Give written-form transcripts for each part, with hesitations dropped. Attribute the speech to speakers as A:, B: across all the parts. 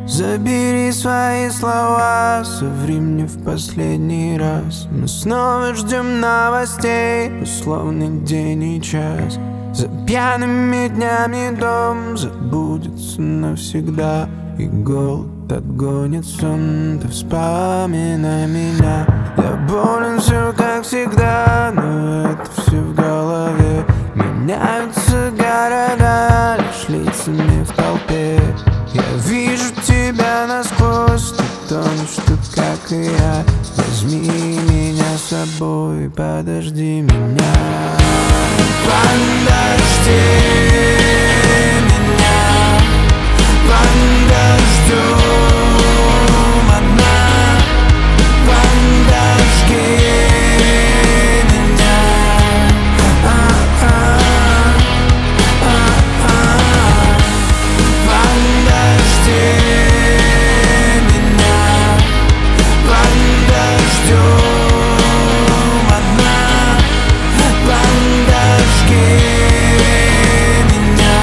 A: Забери свои слова, соври мне в последний раз. Мы снова ждем новостей, условный день и час. За пьяными днями дом забудется навсегда, и голод отгонит сон. Ты вспоминай меня. Я болен, все как всегда, но это все в голове. Меняются города лишь лицами в толпе. Я вижу тебя насквозь, ты тонешь тут, как и я. Возьми меня с собой, подожди меня. Подожди меня, подождем одна. Подожди меня, подожди меня, подождем одна. Подожди меня,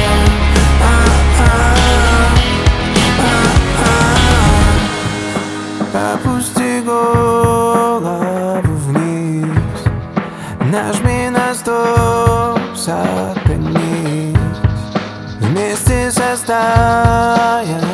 A: опусти голову вниз, нажми на стоп, сохранись. Вместе со стаей